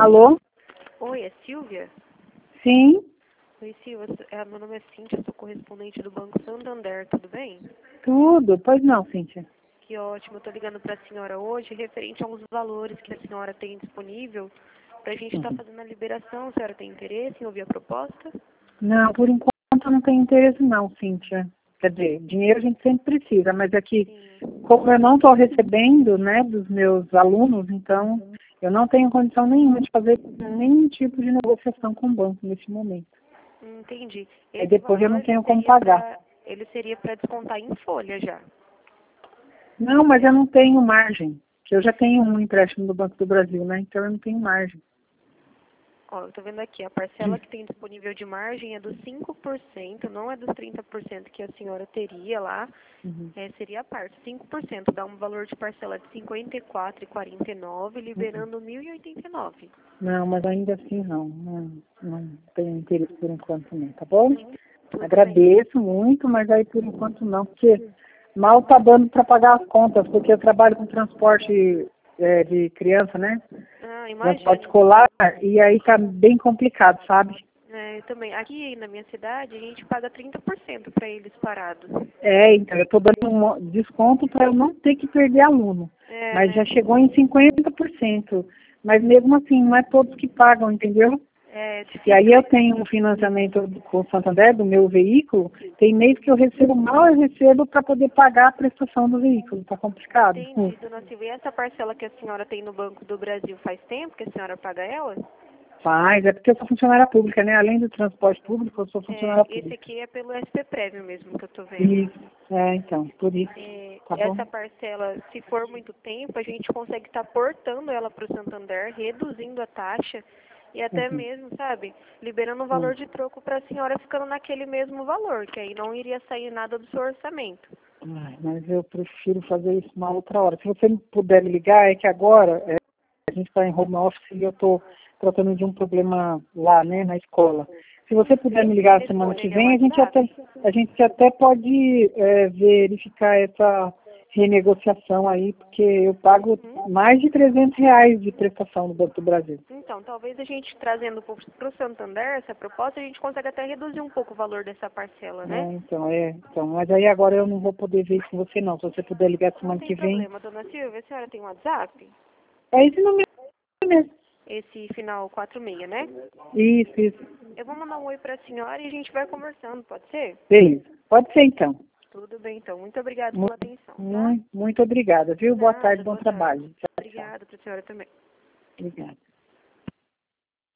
Alô? Oi, é Silvia? Sim, Oi, Silvia. Meu nome é Cíntia, sou correspondente do Banco Santander, tudo bem? tudo. Pois não, Cíntia. Que ótimo, eu tô ligando para a senhora hoje referente a alguns valores que a senhora tem disponível para a gente estar fazendo a liberação. A senhora tem interesse em ouvir a proposta? Não, por enquanto eu não tenho interesse não, Cíntia. Quer dizer, dinheiro a gente sempre precisa, mas é que, Sim. como eu não estou recebendo, né, dos meus alunos, então eu não tenho condição nenhuma de fazer nenhum tipo de negociação com o banco nesse momento. Entendi. Aí Esse depois eu valor não tenho como seria pagar. ele seria para descontar em folha já. Não, mas eu não tenho margem. Que eu já tenho um empréstimo do Banco do Brasil, né? Então eu não tenho margem. Ó, eu tô vendo aqui, a parcela que tem disponível de margem é dos 5%, não é dos 30% que a senhora teria lá. Uhum. Seria a parte, 5%, dá um valor de parcela de R$ 54,49, liberando R$ 1.089. Não, mas ainda assim não tenho interesse por enquanto não, tá bom? Tudo bem. Agradeço muito, mas aí por enquanto não, porque mal tá dando para pagar as contas, porque eu trabalho com transporte de criança, né? Ah, Transporte imagino. escolar, e aí tá bem complicado, sabe? Eu também. Aqui na minha cidade, a gente paga 30% para eles parados. Então, eu estou dando um desconto para eu não ter que perder aluno, mas já Né? chegou em 50%, mas mesmo assim, não é todos que pagam, entendeu? É E difícil, aí eu né? tenho um financiamento com o Santander do meu veículo, tem mês que eu recebo mal, eu recebo para poder pagar a prestação do veículo, tá complicado. Entendi, dona Silvia. E essa parcela que a senhora tem no Banco do Brasil faz tempo que a senhora paga ela? Mas é porque eu sou funcionária pública, né? Além do transporte público, eu sou funcionária Esse pública. aqui é pelo SP Prévio mesmo que eu tô vendo. Isso, então, por isso, tá bom? Essa parcela, se for muito tempo, a gente consegue estar portando ela para o Santander, reduzindo a taxa e até Uhum. mesmo, sabe, liberando o valor Uhum. de troco para a senhora ficando naquele mesmo valor, que aí não iria sair nada do seu orçamento. Ai, mas eu prefiro fazer isso uma outra hora. Se você puder me ligar, é que agora a gente está em home office e eu estou tratando de um problema lá, né, na escola. Se você puder me Esse ligar semana telefone, que ele é o vem, WhatsApp? a gente até pode verificar essa renegociação aí, porque eu pago Uhum. mais de R$ 300 de prestação no Banco do Brasil. Então, talvez a gente trazendo para o Santander essa proposta, a gente consegue até reduzir um pouco o valor dessa parcela, né? Então, mas aí agora eu não vou poder ver isso com você não. Se você puder ligar Não semana tem que vem, problema, dona Silvia. A senhora tem WhatsApp? é esse número mesmo. Esse final 46, né? Isso. Eu vou mandar um oi para a senhora e a gente vai conversando, pode ser? Beleza. Pode ser então. Tudo bem, então. Muito obrigada Mu- pela atenção, tá? Muito obrigada, viu? Boa tarde, Nada, bom boa tarde. trabalho. Tchau, tchau. Obrigada para a senhora também. Obrigada.